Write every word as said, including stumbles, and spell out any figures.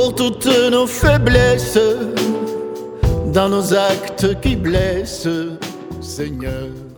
pour toutes nos faiblesses, dans nos actes qui blessent, Seigneur.